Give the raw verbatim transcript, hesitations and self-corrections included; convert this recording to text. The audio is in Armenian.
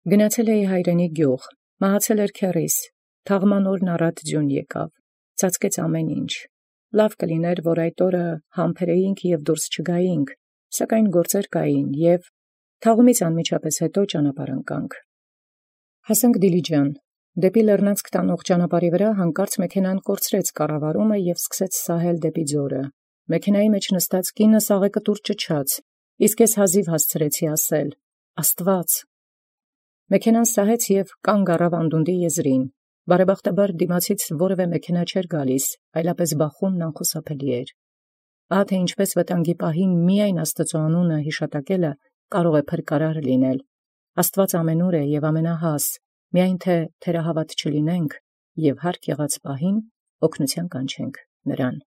Գնացել էի հայրենի գյուղ, մահացել էր քեռիս, թաղման օրն առատ ձյուն եկավ, ծածկեց ամեն ինչ. լավ կլիներ, որ այդ օրը համբերեինք և դուրս չգայինք, սակայն գործեր կային, և թաղումից անմիջապես հետո ճանապարհ ընկանք։ Հասանք Դիլիջան, դեպի Լեռնանցք տանող ճանապարհի վրա հանկարծ մեքենան կորցրեց կառավարումը և սկսեց սահել դեպի ձորը։ Մեքենայի մեջ նստած կինս աղեկտուր ճչաց, իսկ ես հազիվ հասցրեցի ասել. «Աստված»։ Մեքենան սահեց և կանգ առավ անդունդի եզրին։ Բարեբախտաբար դիմացից որևէ մեքենա չէր գալիս, այլապես բախումն անխուսափելի էր։ Ահա թե ինչպես վտանգի պահին միայն Աստծո անունը յիշատակելը կարող է փրկարար լինել։ Աստված ամենուր է և ամենահաս, միայն թե թերահավատ չլինենք և հարկ եղած պահին օգնութեան կանչենք նրան։